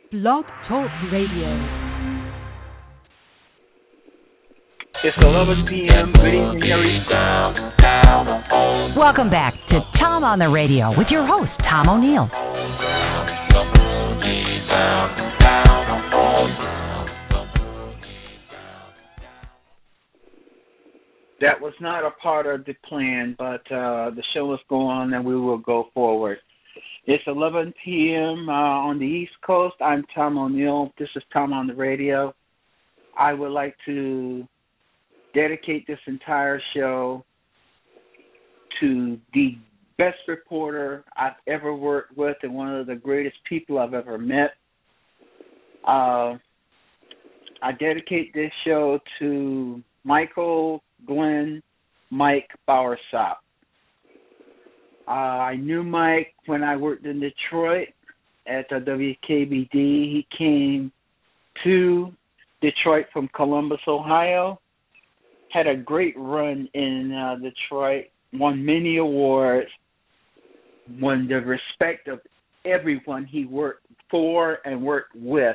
Blog Talk Radio. It's 11 p.m. Good evening, everyone. Welcome back to Tom on the Radio with your host, Tom O'Neill. That was not a part of the plan, but the show must go on and we will go forward. It's 11 p.m. On the East Coast. I'm Tom O'Neill. This is Tom on the Radio. I would like to dedicate this entire show to the best reporter I've ever worked with and one of the greatest people I've ever met. I dedicate this show to Michael Glenn Mike Bowersock. I knew Mike when I worked in Detroit at WKBD. He came to Detroit from Columbus, Ohio. Had a great run in Detroit. Won many awards. Won the respect of everyone he worked for and worked with.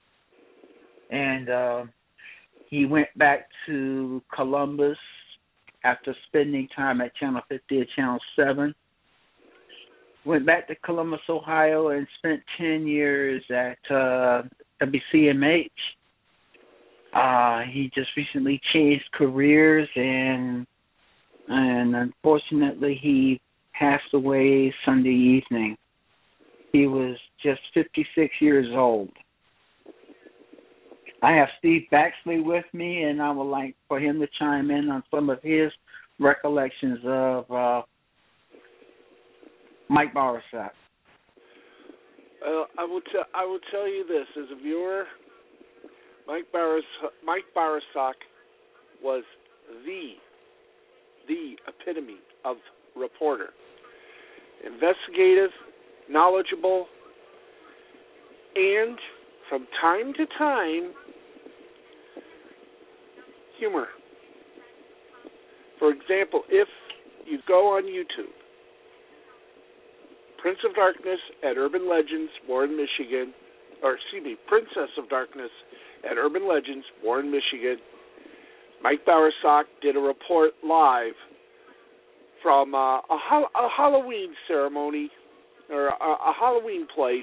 And he went back to Columbus after spending time at Channel 50 and Channel 7. Went back to Columbus, Ohio, and spent 10 years at WCMH. He just recently changed careers, and unfortunately, he passed away Sunday evening. He was just 56 years old. I have Steve Baxley with me, and I would like for him to chime in on some of his recollections of Mike Bowersock. I will tell you this as a viewer. Mike Bowersock was the epitome of reporter. Investigative, knowledgeable, and from time to time, humor. For example, if you go on YouTube, Prince of Darkness at Urban Legends, Warren, Michigan, Princess of Darkness at Urban Legends, Warren, Michigan. Mike Bowersock did a report live from a Halloween ceremony or a Halloween place.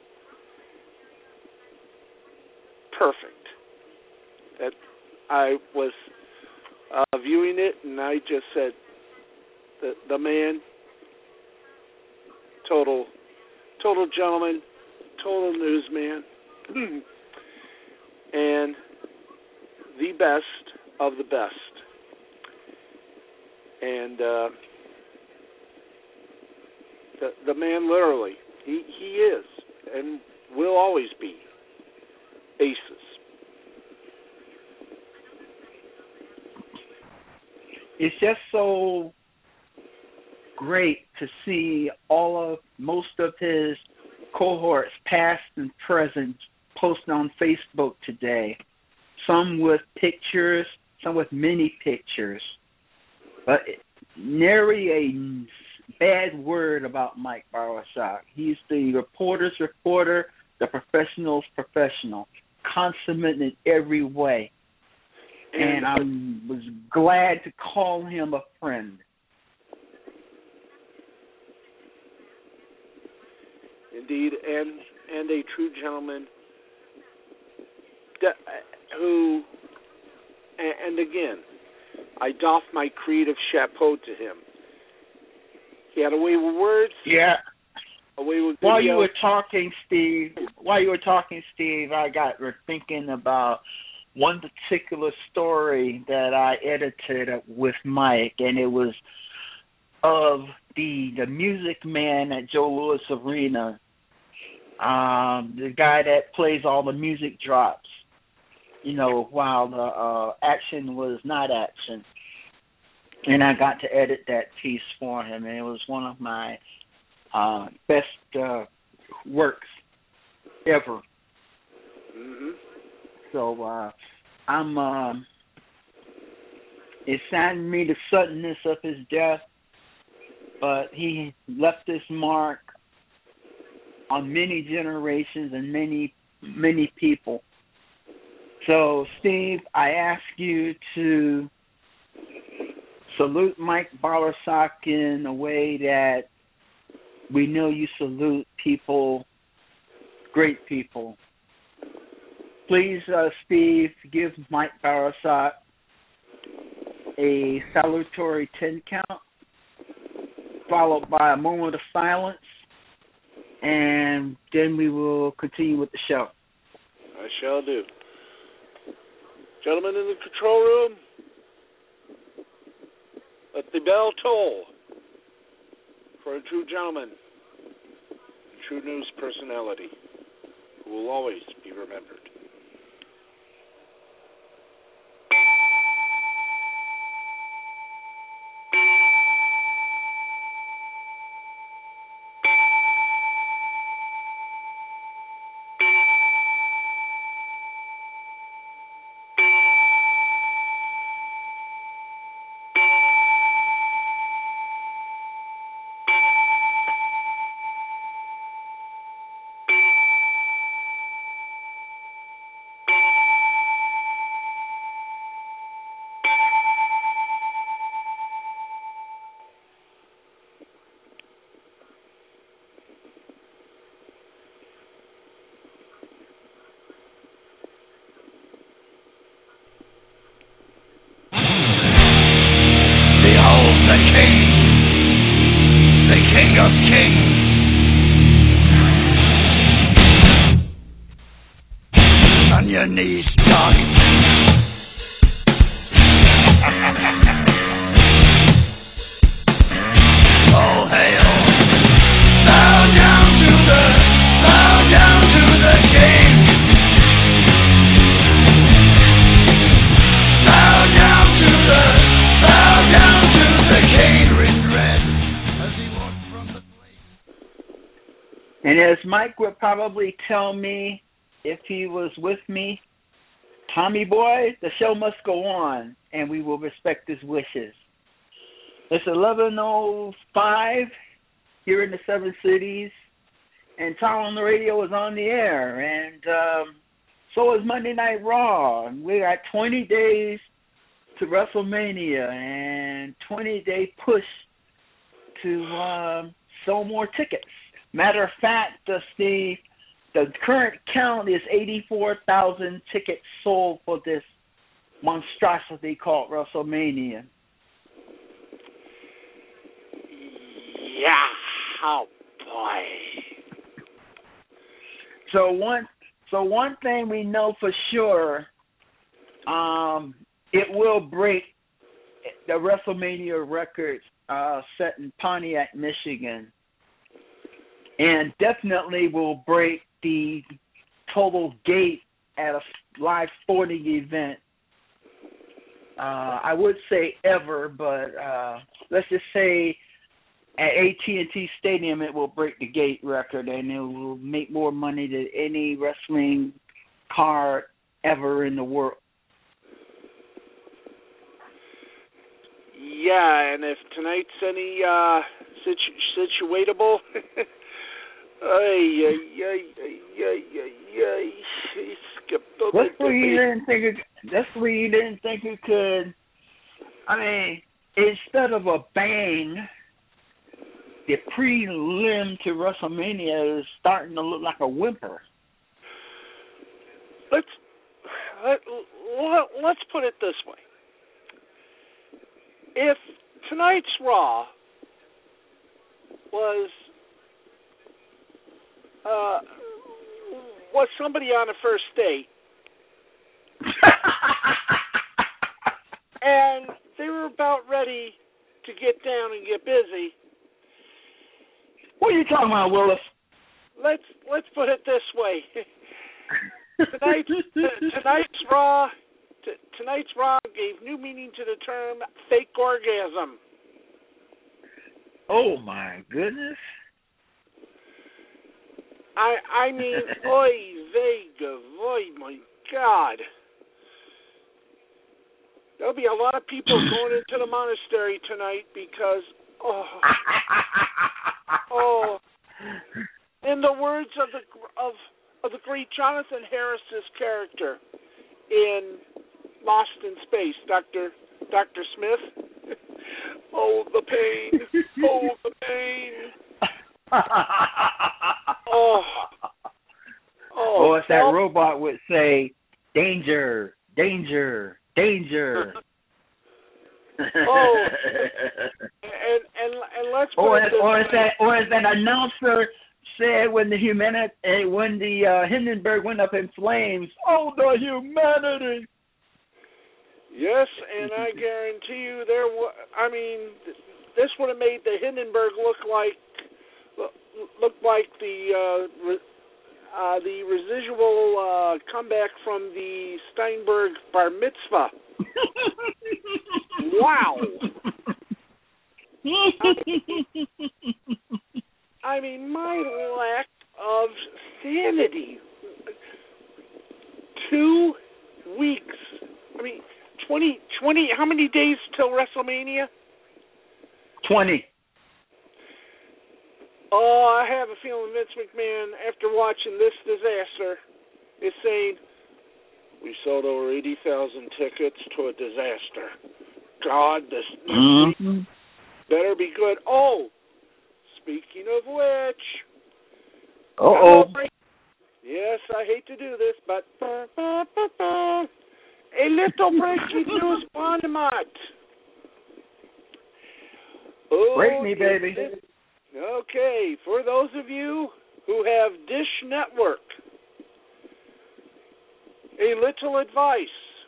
Perfect. That I was viewing it, and I just said, the man, total gentleman, total newsman, and the best of the best. And the man, literally, he is and will always be aces. It's just so great to see most of his cohorts, past and present, posted on Facebook today. Some with pictures, some with many pictures. But nary a bad word about Mike Bowersock. He's the reporter's reporter, the professional's professional, consummate in every way. And I was glad to call him a friend. Indeed, and a true gentleman who, and again, I doff my creative chapeau to him. He had a way with words. Yeah. A way with While video. you were talking, Steve, I got thinking about one particular story that I edited with Mike, and it was of the music man at Joe Louis Arena, the guy that plays all the music drops, while the action was not action. And I got to edit that piece for him, and it was one of my best works ever. Mm-hmm. So it saddened me the suddenness of his death, but he left his mark on many generations and many many people. So, Steve, I ask you to salute Mike Bowersock in a way that we know you salute people, great people. Please, Steve, give Mike Bowersock a salutatory 10 count, followed by a moment of silence, and then we will continue with the show. I shall do. Gentlemen in the control room, let the bell toll for a true gentleman, a true news personality who will always be remembered. And as Mike would probably tell me if he was with me, Tommy boy, the show must go on, and we will respect his wishes. It's 11:05 here in the Seven Cities, and Tom on the Radio is on the air, and so is Monday Night Raw. We got 20 days to WrestleMania and 20-day push to sell more tickets. Matter of fact, Steve, the current count is 84,000 tickets sold for this monstrosity called WrestleMania. Yeah, oh boy. So one thing we know for sure, it will break the WrestleMania record set in Pontiac, Michigan. And definitely will break the total gate at a live sporting event. I would say ever, but let's just say at AT&T Stadium it will break the gate record, and it will make more money than any wrestling card ever in the world. Yeah, and if tonight's any situatable... That's where you didn't think it could. I mean, instead of a bang, the prelim to WrestleMania is starting to look like a whimper. Let's put it this way: if tonight's Raw was somebody on a first date, and they were about ready to get down and get busy. What are you talking about, Willis? Let's put it this way: tonight's Raw gave new meaning to the term fake orgasm. Oh my goodness! I mean, oy vey, oy, my God. There'll be a lot of people going into the monastery tonight because, in the words of of the great Jonathan Harris's character in Lost in Space, Dr. Smith. Oh, the pain. Oh, the pain. Or as that robot would say, danger, danger, danger. Oh, and let's put or as that announcer said when the Hindenburg went up in flames, oh, the humanity. Yes, and I guarantee you this would have made the Hindenburg look like the residual comeback from the Steinberg bar mitzvah. Wow. I mean, my lack of sanity. 2 weeks. I mean, 20, how many days till WrestleMania? 20. Oh, I have a feeling Vince McMahon, after watching this disaster, is saying, we sold over 80,000 tickets to a disaster. God, this better be good. Oh, speaking of which. Uh-oh. Yes, I hate to do this, but a little breaking news, Bonnemont. Oh, break me, baby. Okay, for those of you who have Dish Network, a little advice.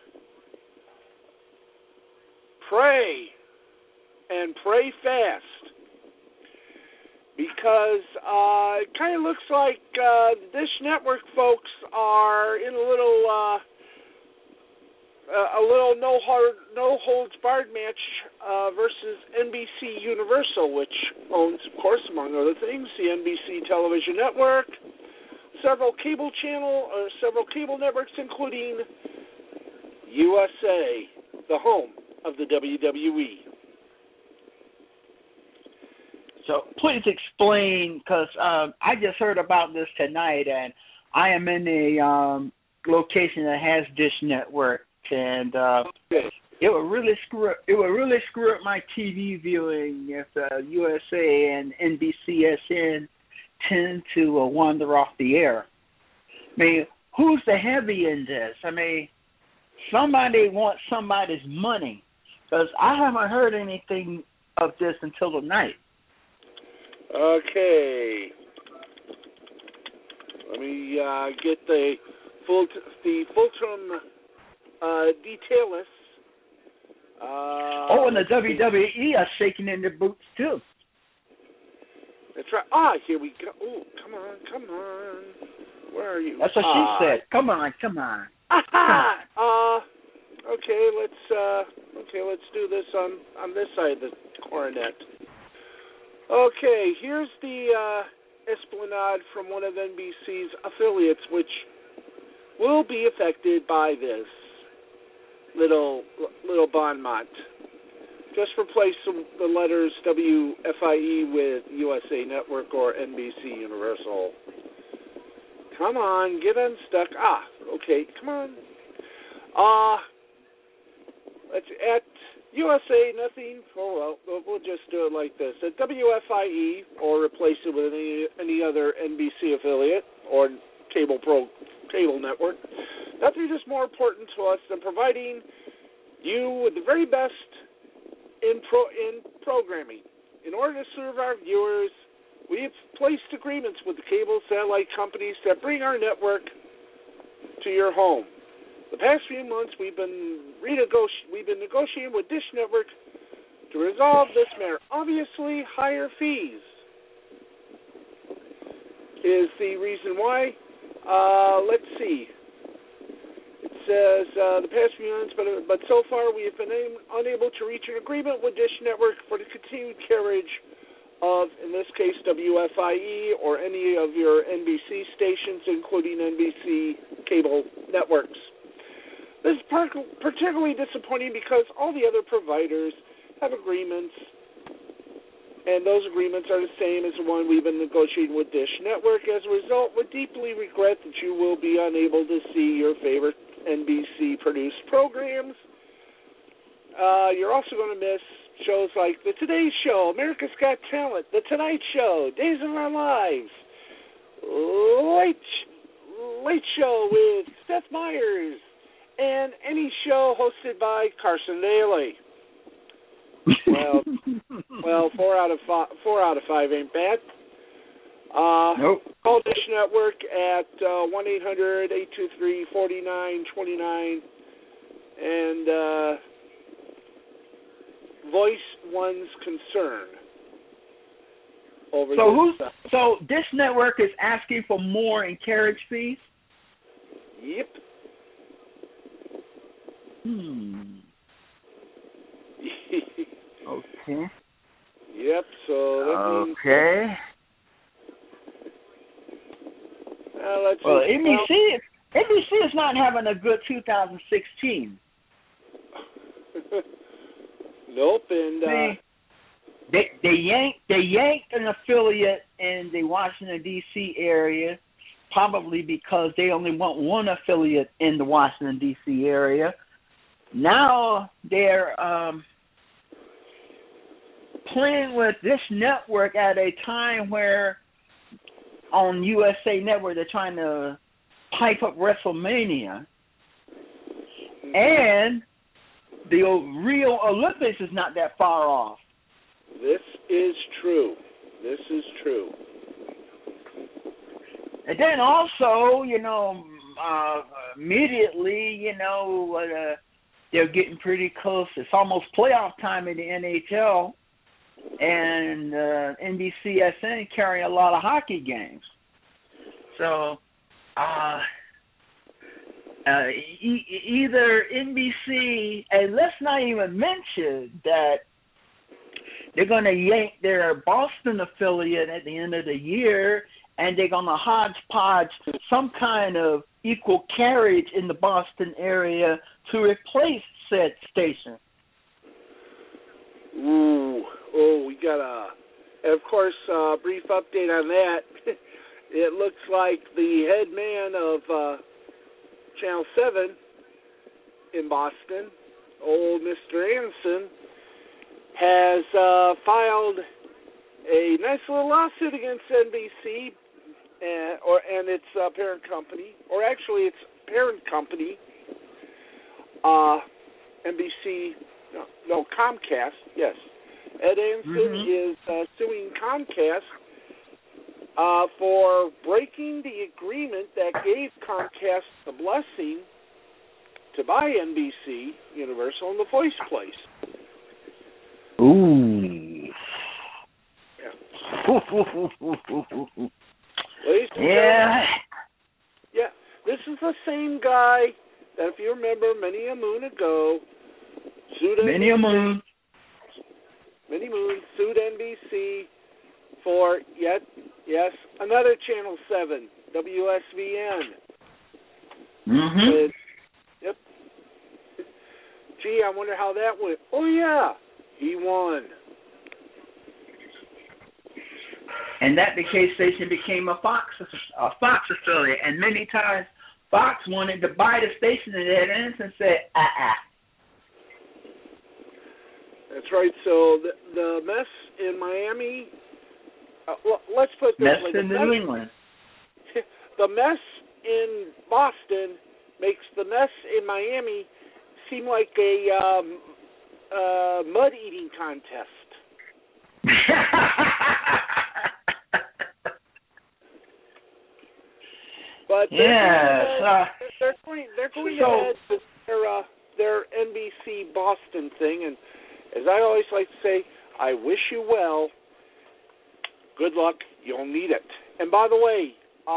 Pray, and pray fast. Because it kind of looks like Dish Network folks are in a little no holds barred match versus NBC Universal, which owns, of course, among other things, the NBC television network, several cable networks, including USA, the home of the WWE. So please explain, because I just heard about this tonight, and I am in a location that has Dish Network, and it would really screw up my TV viewing if USA and NBCSN tend to wander off the air. I mean, who's the heavy in this? I mean, somebody wants somebody's money, because I haven't heard anything of this until tonight. Okay. Let me get the Fulton detail list. And the WWE are shaking in their boots too. That's right. Here we go. Oh, come on. Where are you? That's what she said. Come on. Okay, let's do this on this side of the coronet. Okay, here's the esplanade from one of NBC's affiliates, which will be affected by this little bon mot. Just replace the letters WFIE with USA Network or NBC Universal. Come on, get unstuck. Okay, come on. Let's at USA, nothing. Oh, well, we'll just do it like this. At WFIE, or replace it with any other NBC affiliate or cable network. Nothing is more important to us than providing you with the very best in programming. In order to serve our viewers, we've placed agreements with the cable satellite companies that bring our network to your home. The past few months, we've been negotiating with Dish Network to resolve this matter. Obviously, higher fees is the reason why. Let's see. It says the past few months, but so far we have been unable to reach an agreement with Dish Network for the continued carriage of, in this case, WFIE or any of your NBC stations, including NBC cable networks. This is particularly disappointing because all the other providers have agreements and those agreements are the same as the one we've been negotiating with Dish Network. As a result, we deeply regret that you will be unable to see your favorite NBC-produced programs. You're also going to miss shows like The Today Show, America's Got Talent, The Tonight Show, Days of Our Lives, Late Show with Seth Meyers, and any show hosted by Carson Daly. Well, 4 out of 5 ain't bad. Nope. Call Dish Network at 1-800-823-4929 and voice one's concern over this. So Dish Network is asking for more in carriage fees? Yep. Okay. Yep, so that means... Okay. NBC is not having a good 2016. Nope, and... They yanked an affiliate in the Washington, D.C. area, probably because they only want one affiliate in the Washington, D.C. area. Now they're playing with this network at a time where on USA Network they're trying to pipe up WrestleMania. And the Rio Olympics is not that far off. This is true. And then also, immediately, they're getting pretty close. It's almost playoff time in the NHL, and NBCSN carrying a lot of hockey games. So, either NBC, and let's not even mention that they're going to yank their Boston affiliate at the end of the year, and they're going to hodgepodge some kind of equal carriage in the Boston area to replace said station. We got and of course, a brief update on that. It looks like the head man of Channel 7 in Boston, old Mr. Anderson, has filed a nice little lawsuit against NBC and its parent company, or actually its parent company, Comcast. Yes, Ed Anderson is suing Comcast for breaking the agreement that gave Comcast the blessing to buy NBC Universal and The Voice Place. Ooh. Yeah. Yeah. This is the same guy that, if you remember, many a moon ago, sued NBC for another Channel 7, WSVN. Yep. Gee, I wonder how that went. Oh yeah, he won. And that station became a Fox affiliate. And many times Fox wanted to buy the station, and Ed Anderson said, That's right. So the mess in Miami, let's put it this way. Mess in New England. The mess in Boston makes the mess in Miami seem like a mud-eating contest. But they're going ahead with their NBC Boston thing, and as I always like to say, I wish you well. Good luck. You'll need it. And by the way,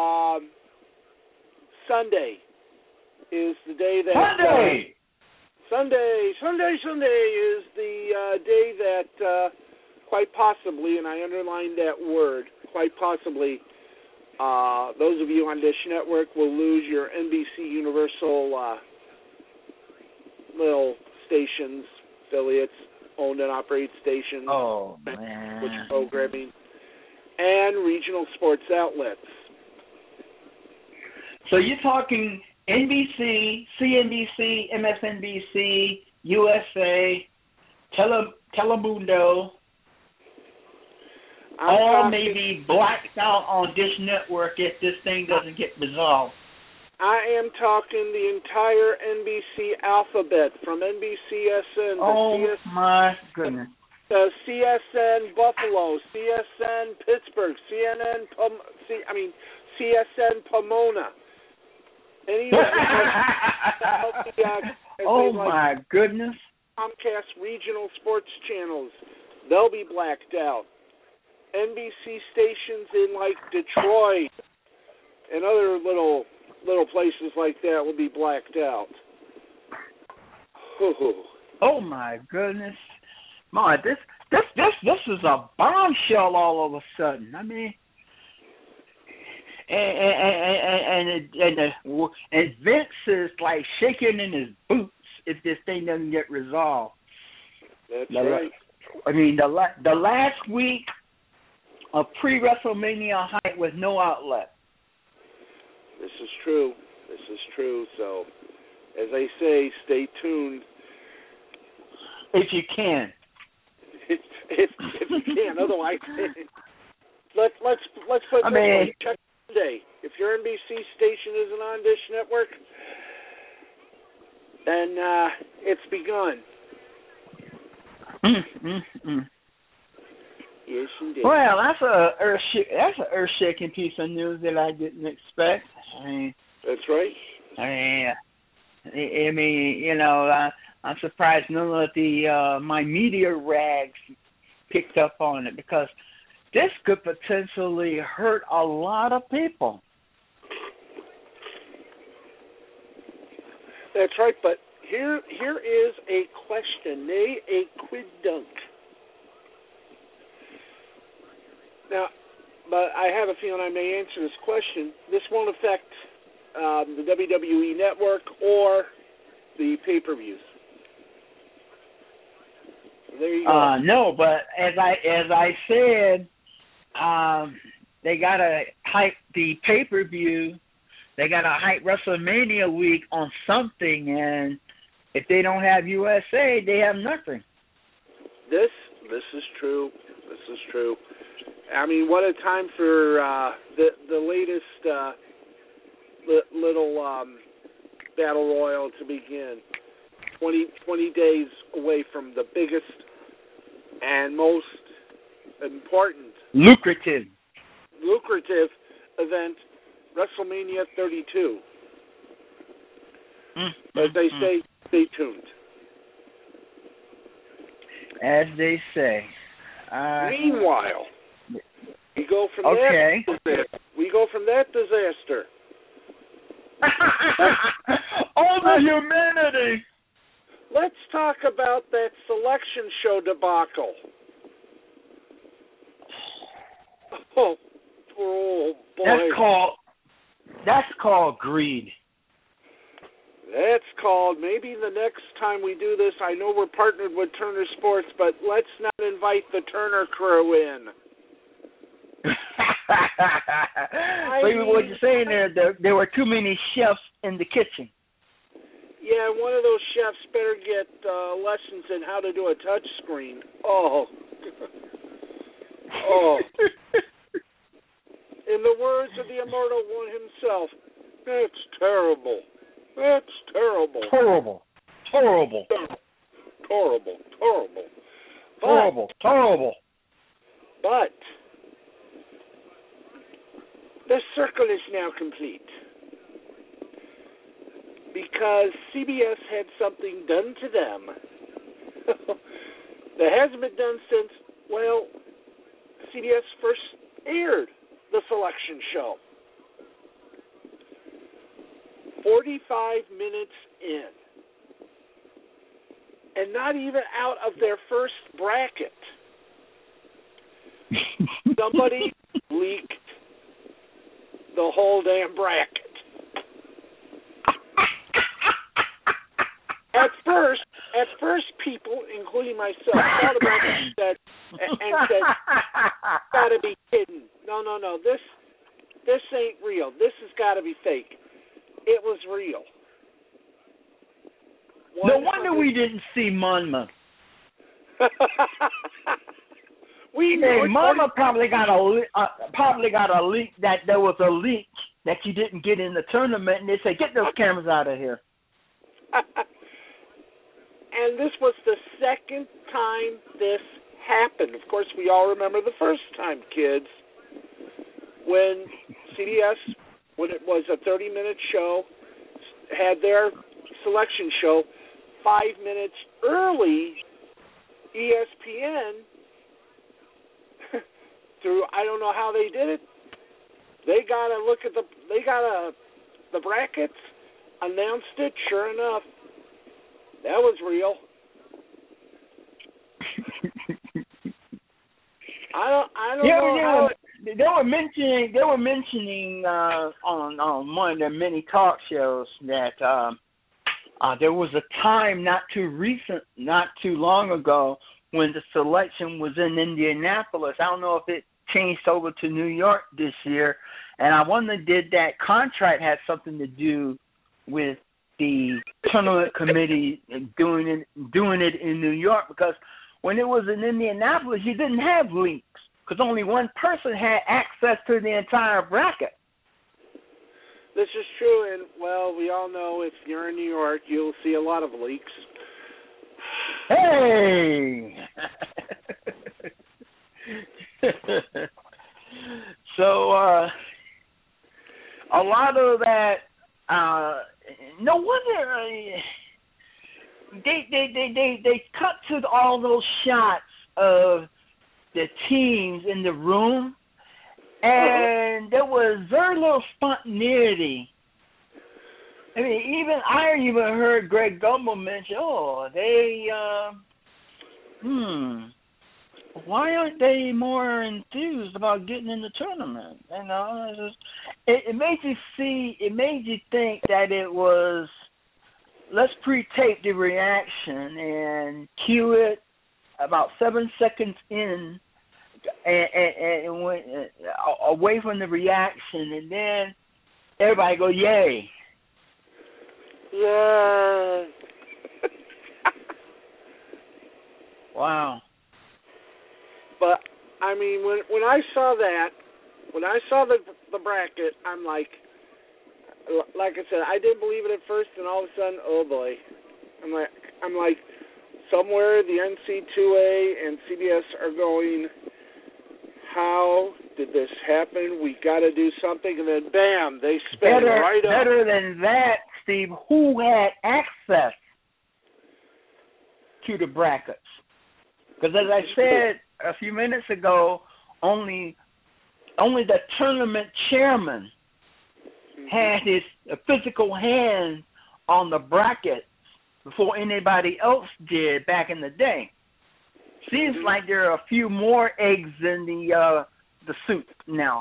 Sunday is the day that Sunday is the day that quite possibly, and I underline that word, quite possibly, those of you on Dish Network will lose your NBC Universal little stations, affiliates, owned and operated stations, Oh, man. with programming, and regional sports outlets. So you're talking NBC, CNBC, MSNBC, USA, Telemundo, all may be blacked out on Dish Network if this thing doesn't get resolved. I am talking the entire NBC alphabet, from NBCSN to Oh, my goodness. CSN Buffalo, CSN Pittsburgh, CSN Pomona. Any of oh, my goodness. Comcast regional sports channels, they'll be blacked out. NBC stations in like Detroit and other little places like that will be blacked out. Oh my goodness, my this is a bombshell all of a sudden. I mean, and Vince is like shaking in his boots if this thing doesn't get resolved. That's right. I mean, the last week of pre-WrestleMania hype with no outlet. This is true. So, as I say, stay tuned. If you can. if you can. Otherwise, let's put it this way. Check Monday. If your NBC station isn't on Dish Network, then it's begun. Yes, indeed. Well, that's a earth-shaking piece of news that I didn't expect. I mean, that's right. I mean, you know, I'm surprised none of the my media rags picked up on it, because this could potentially hurt a lot of people. That's right, but here is a question, a quid dunk. Now, but I have a feeling I may answer this question. This won't affect the WWE Network or the pay-per-views. There you go. No, but as I said, they gotta hype the pay-per-view. They gotta hype WrestleMania week on something, and if they don't have USA, they have nothing. This is true. This is true. I mean, what a time for the latest little battle royal to begin. 20 days away from the biggest and most important, lucrative event, WrestleMania 32. As they say, stay tuned. As they say. Meanwhile, we go from that disaster. All the humanity. Let's talk about that selection show debacle. Oh boy. That's called greed. That's called, maybe the next time we do this, I know we're partnered with Turner Sports, but let's not invite the Turner crew in. What you're saying there were too many chefs in the kitchen. Yeah, one of those chefs better get lessons in how to do a touch screen. Oh. In the words of the immortal one himself, it's terrible. It's terrible. Horrible. But the circle is now complete, because CBS had something done to them that hasn't been done since, well, CBS first aired the selection show. 45 minutes in, and not even out of their first bracket, somebody leaked the whole damn bracket. At first, people, including including myself, saw the bracket and said, "Gotta be kidding! No, this ain't real. This has got to be fake." It was real. No wonder we didn't see Monmouth. Mama probably got a leak that there was a leak that you didn't get in the tournament, and they said, "Get those cameras out of here." And this was the second time this happened. Of course, we all remember the first time, kids, when CBS, when it was a 30-minute show, had their selection show 5 minutes early. ESPN, through, I don't know how they did it, they got the brackets, announced it. Sure enough, that was real. I don't know how. They were mentioning on one of their many talk shows that there was a time not too long ago when the selection was in Indianapolis. I don't know if it changed over to New York this year, and I wonder did that contract have something to do with the tournament committee doing it in New York? Because when it was in Indianapolis, you didn't have leaks because only one person had access to the entire bracket. This is true, and, well, we all know if you're in New York, you'll see a lot of leaks. Hey! So, a lot of that, no wonder they cut to all those shots of the teams in the room, and there was very little spontaneity. I mean, I even heard Greg Gumbel mention, why aren't they more enthused about getting in the tournament? You know, it made you think that it was, let's pre-tape the reaction and cue it about 7 seconds in, and went away from the reaction, and then everybody go, yay. Yeah. Wow. But I mean, when I saw the bracket, I'm like I said, I didn't believe it at first, and all of a sudden, oh boy, I'm like, somewhere the NC2A and CBS are going, how did this happen? We got to do something, and then bam, they spin right up. Better than that, Steve, who had access to the brackets? Because as I said a few minutes ago, only the tournament chairman had his physical hand on the bracket before anybody else did back in the day. Seems like there are a few more eggs in the soup now.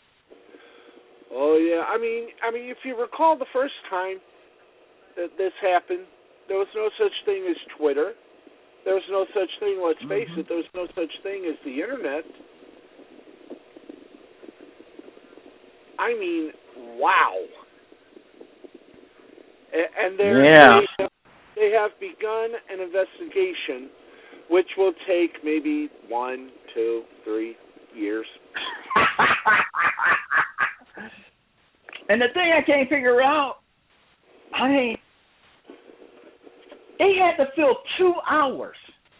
Oh yeah, I mean, if you recall the first time that this happened, there was no such thing as Twitter. There was no such thing, let's face it, there was no such thing as the Internet. I mean, wow. And they have begun an investigation which will take maybe 1, 2, 3 years. And the thing I can't figure out, I mean, they had to fill 2 hours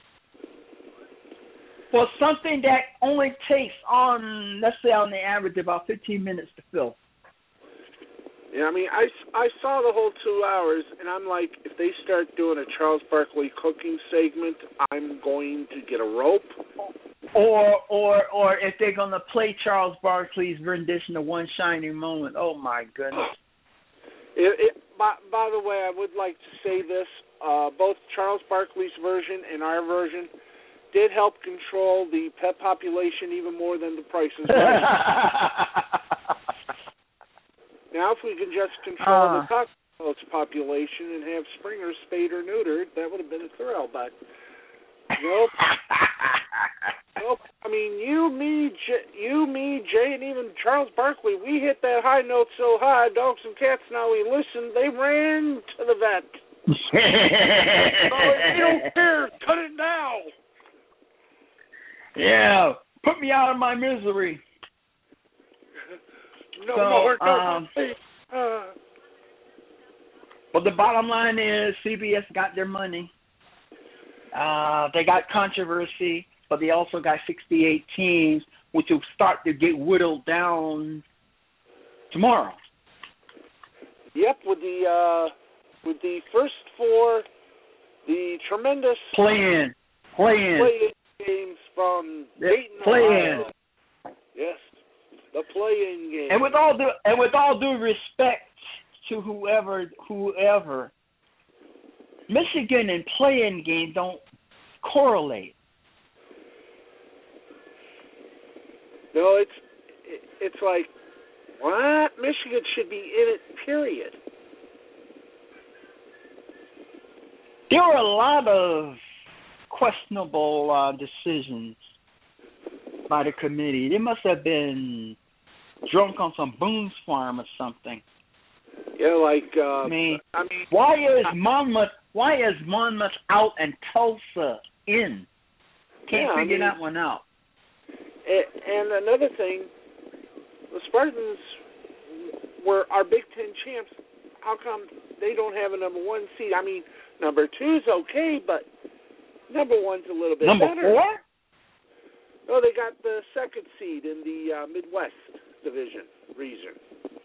for something that only takes let's say on the average, about 15 minutes to fill. Yeah, I mean, I saw the whole 2 hours, and I'm like, if they start doing a Charles Barkley cooking segment, I'm going to get a rope. Or if they're going to play Charles Barkley's rendition of One Shining Moment. Oh, my goodness. By the way, I would like to say this. Both Charles Barkley's version and our version did help control the pet population even more than the Price is Right. Now, if we can just control the cockroach population and have Springer spayed or neutered, that would have been a thrill. But Nope. Nope. I mean, you, me, Jay, and even Charles Barkley, we hit that high note so high, dogs and cats, now we listen, they ran to the vet. So if you don't care, cut it now. Yeah, put me out of my misery. No more. Well, the bottom line is CBS got their money. They got controversy, but they also got 68 teams, which will start to get whittled down tomorrow. Yep, with the first four, the tremendous play-in games from Dayton, Ohio. Yes, the play-in game. And with all due respect to whoever, Michigan and play-in games don't correlate. No, it's like, what? Michigan should be in it, period. There were a lot of questionable decisions by the committee. They must have been drunk on some Boone's Farm or something. Yeah, like I mean, why is Monmouth out and Tulsa in? Can't figure that one out. And another thing, the Spartans were our Big Ten champs. How come they don't have a number one seed? I mean, number two's okay, but number one's a little bit better. Number 4? No, they got the second seed in the Midwest division region.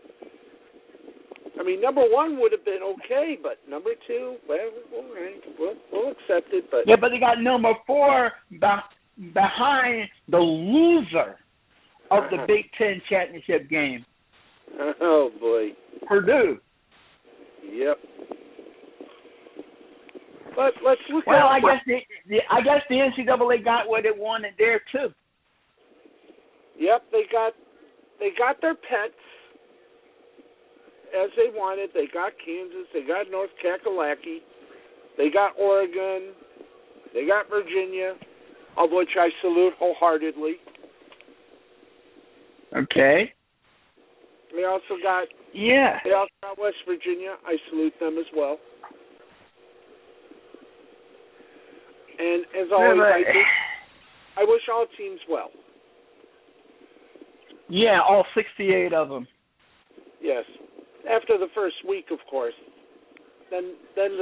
I mean, number one would have been okay, but number two, well, all right, we'll accept it. But yeah, but they got number 4 behind the loser of the Big Ten championship game. Oh boy, Purdue. Yep. But let's look. Well, I guess the NCAA got what it wanted there too. Yep, they got their pets as they wanted. They got Kansas, they got North Kakalaki, they got Oregon, they got Virginia, of which I salute wholeheartedly. Okay. They also got West Virginia. I salute them as well. And as always, I wish all teams well. Yeah, all 68 of them. Yes. After the first week, of course. Then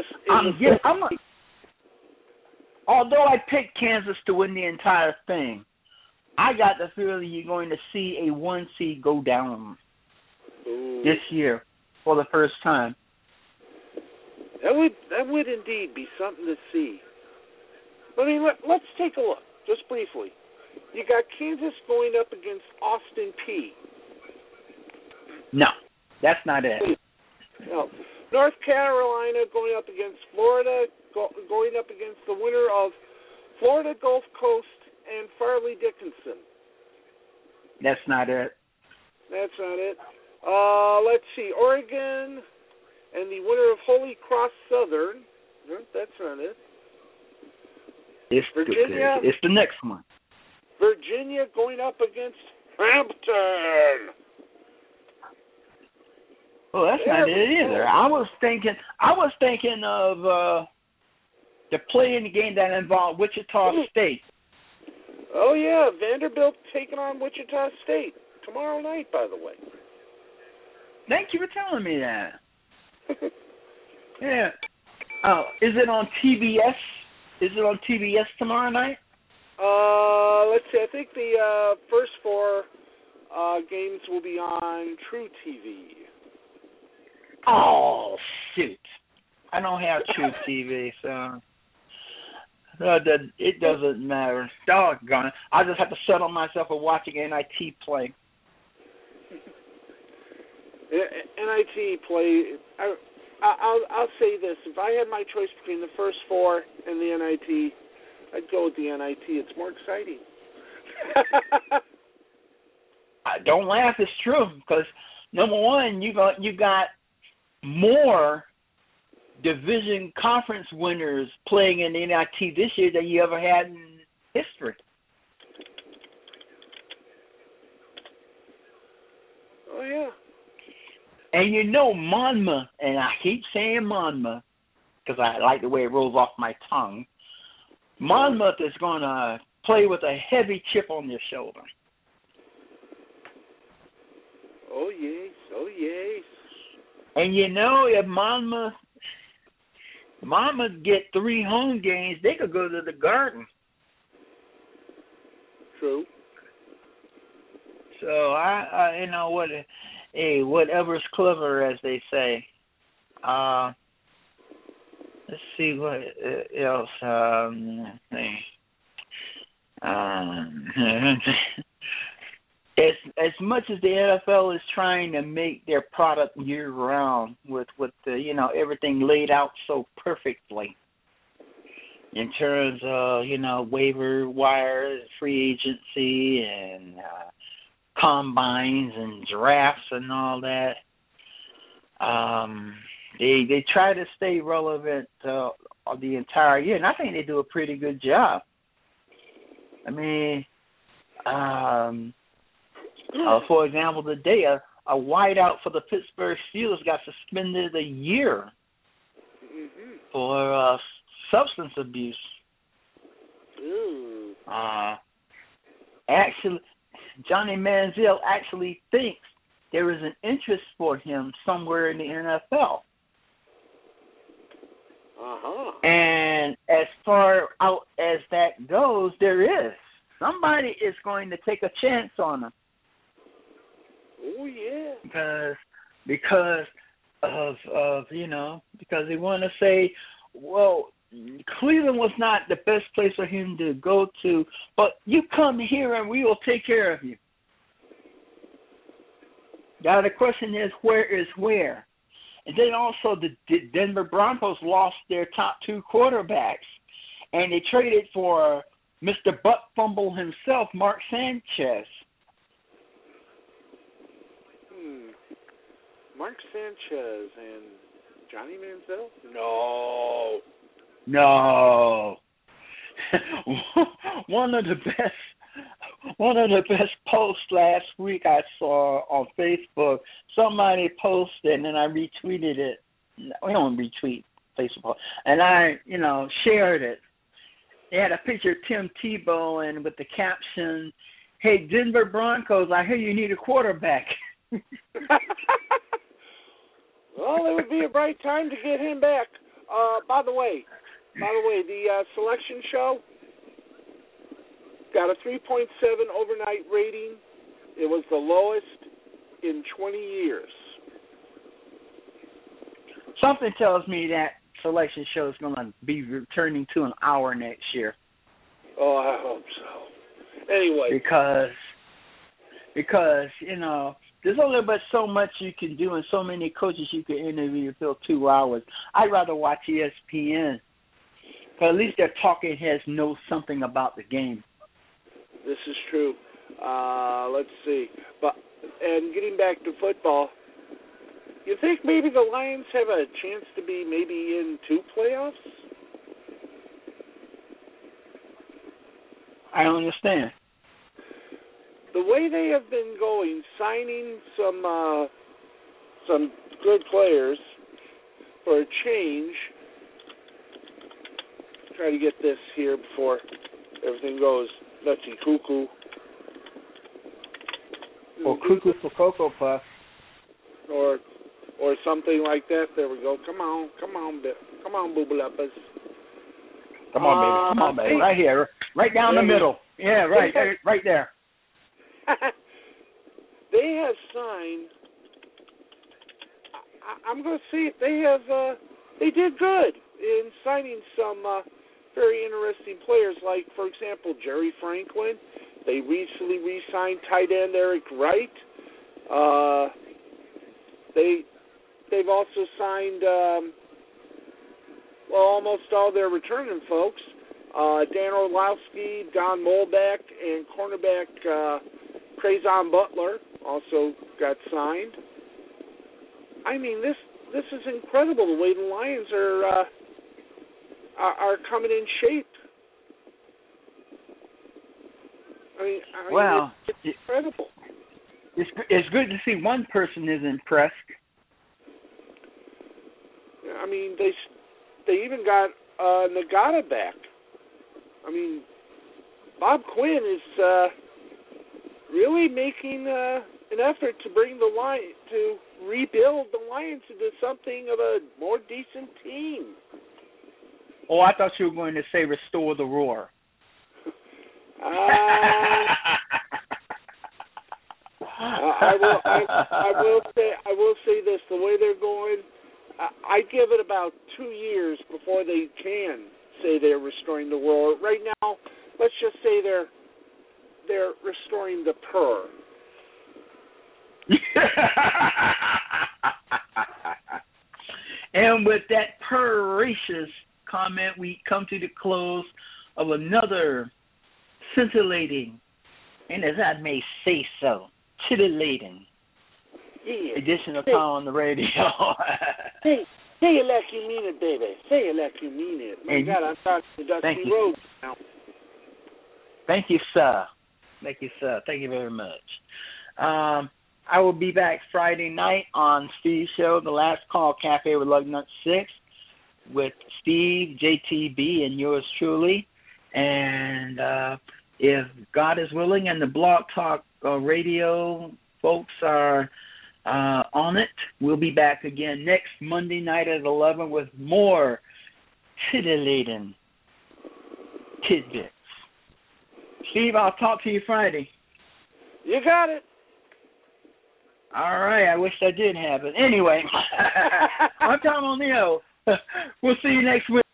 although I picked Kansas to win the entire thing, I got the feeling you're going to see a 1 seed go down this year for the first time. That would indeed be something to see. I mean, let's take a look, just briefly. You got Kansas going up against Austin Peay. No, that's not it. No. North Carolina going up against Florida, going up against the winner of Florida Gulf Coast and Farley Dickinson. That's not it. That's not it. Let's see, Oregon and the winner of Holy Cross Southern. No, that's not it. It's Virginia. It's the next one. Virginia going up against Hampton. Oh, that's not it either. I was thinking of the play-in game that involved Wichita State. Oh yeah, Vanderbilt taking on Wichita State tomorrow night, by the way. Thank you for telling me that. Yeah. Oh, is it on TBS? Is it on TBS tomorrow night? Let's see. I think the first 4 games will be on True TV. Oh, shoot. I don't have True TV, so it doesn't matter. Doggone it. I just have to settle myself for watching NIT play. NIT play. I'll say this: if I had my choice between the first 4 and the NIT, I'd go with the NIT. It's more exciting. Don't laugh. It's true because number one, you got more division conference winners playing in the NIT this year than you ever had in history. Oh, yeah. And you know Monmouth, and I keep saying Monmouth because I like the way it rolls off my tongue. Monmouth is going to play with a heavy chip on their shoulder. Oh, yes. Oh, yes. And you know, if Monmouth get 3 home games, they could go to the Garden. True. So I you know what? Hey, whatever's clever, as they say. Let's see what else. As much as the NFL is trying to make their product year round with the everything laid out so perfectly in terms of waiver wires, free agency, and combines and drafts and all that. They try to stay relevant the entire year, and I think they do a pretty good job. I mean, for example, today a wideout for the Pittsburgh Steelers got suspended a year for substance abuse. Actually, Johnny Manziel actually thinks there is an interest for him somewhere in the NFL. And as far out as that goes, there is. Somebody is going to take a chance on him. Oh, yeah. Because they want to say, well, Cleveland was not the best place for him to go to, but you come here and we will take care of you. Now the question is, where is where? And then also the Denver Broncos lost their top 2 quarterbacks, and they traded for Mr. Butt Fumble himself, Mark Sanchez. Mark Sanchez and Johnny Manziel? No. One of the best posts last week I saw on Facebook. Somebody posted and then I retweeted it. We don't retweet Facebook. And I, shared it. They had a picture of Tim Tebow and with the caption, "Hey, Denver Broncos, I hear you need a quarterback." Well, it would be a bright time to get him back. By the way, the selection show got a 3.7 overnight rating. It was the lowest in 20 years. Something tells me that selection show is going to be returning to an hour next year. Oh, I hope so. Anyway. Because there's only but so much you can do and so many coaches you can interview to fill 2 hours. I'd rather watch ESPN. But at least their talking heads know something about the game. This is true. Let's see. And getting back to football, you think maybe the Lions have a chance to be maybe in 2 playoffs? I don't understand. The way they have been going, signing some good players for a change. Try to get this here before everything goes nutsy cuckoo. Or cuckoo for Cocoa Puff. Or something like that. There we go. Come on, Boobalapas. Come on, baby. Right here. Right down the middle. Yeah, right there. They have signed. I'm going to see if they have. They did good in signing some very interesting players, like, for example, Jerry Franklin. They recently re-signed tight end Eric Wright. They've also signed almost all their returning folks. Dan Orlowski, Don Molbeck, and cornerback Crazon Butler also got signed. I mean, this this is incredible the way the Lions are coming in shape. I mean it's incredible. It's good to see one person is impressed. I mean, they even got Nagata back. I mean, Bob Quinn is really making an effort to bring to rebuild the Lions into something of a more decent team. Oh, I thought you were going to say restore the Roar. I will say this: the way they're going, I give it about 2 years before they can say they're restoring the Roar. Right now, let's just say they're restoring the purr. And with that purracious comment, we come to the close of another scintillating, and as I may say so, titillating edition of Tom on the Radio. Say it like you mean it, baby. Say it like you mean it. My God, I'm talking to Dusty Rhodes now. Thank you, sir. Thank you, sir. Thank you very much. I will be back Friday night on Steve's show, The Last Call Cafe with Lug Nut 6, with Steve, JTB, and yours truly. And if God is willing and the Blog Talk Radio folks are on it, we'll be back again next Monday night at 11 with more titillating tidbits. Steve, I'll talk to you Friday. You got it. All right. I wish I did have it. Anyway, I'm Tom O'Neill. We'll see you next week.